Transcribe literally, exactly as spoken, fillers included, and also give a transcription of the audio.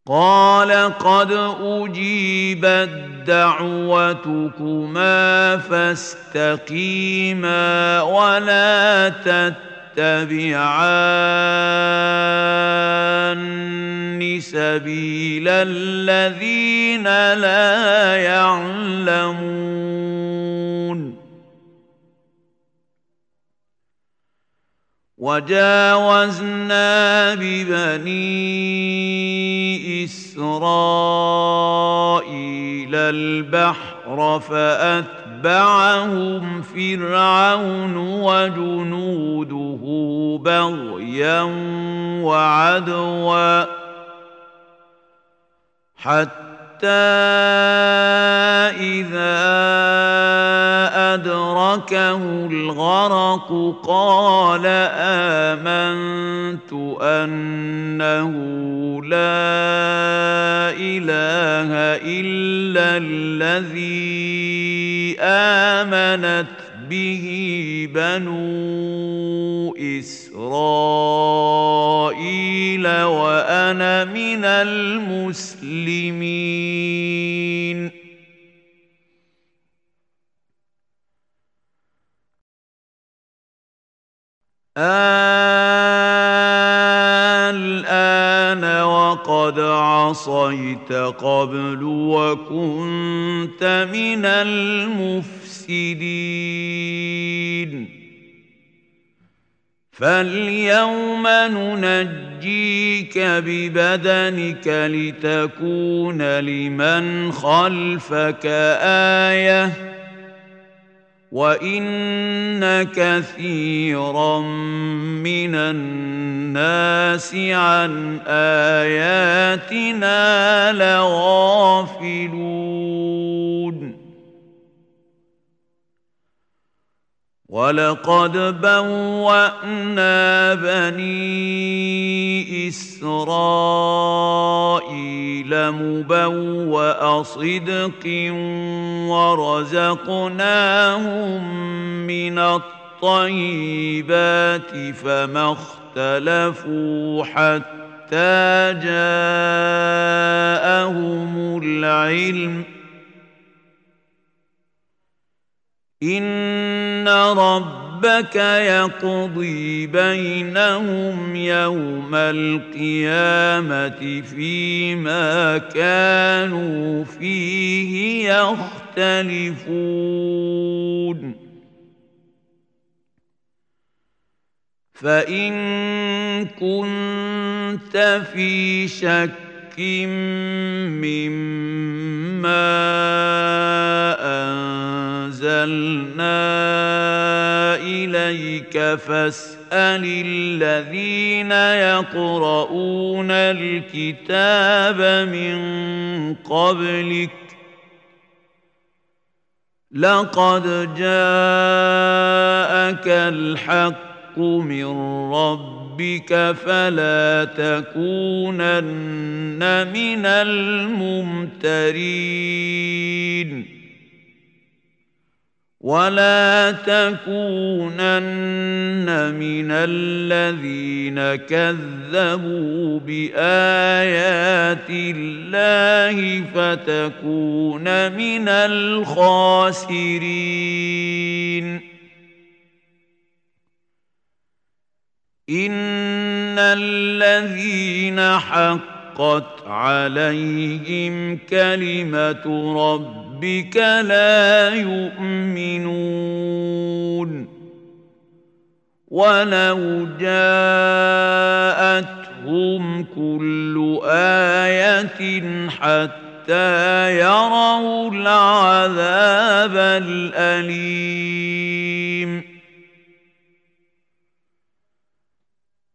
قال قد أجيبت دعوتكما فاستقيما ولا تتبعان سبيل الذين لا يعلمون. وجاوزنا ببني إسرائيل البحر فأتبعهم فرعون وجنوده بغيا وعدوا حتى إذا أدركه الغرق قال آمنت أنه لا إله إلا الذي آمنت به بنو إسرائيل وأنا من المسلمين. الآن وقد عصيت قبل وكنت من المفسدين. فاليوم ننجيك ببدنك لتكون لمن خلفك آية وإن كثيرا من الناس عن آياتنا لغافلون. ولقد بوأنا بني إسرائيل مبوأ صدق ورزقناهم من الطيبات فما اختلفوا حتى جاءهم العلم إن ربك يقضي بينهم يوم القيامة فيما كانوا فيه يختلفون. فإن كنت في شك مما أنزلنا إليك فاسأل الذين يقرؤون الكتاب من قبلك لقد جاءك الحق من ربك فلا تكونن من الممترين ولا تكونن من الذين كذبوا بآيات الله فتكون من الخاسرين. إن الذين حقت عليهم كلمة ربك لا يؤمنون ولو جاءتهم كل آية حتى يروا العذاب الأليم.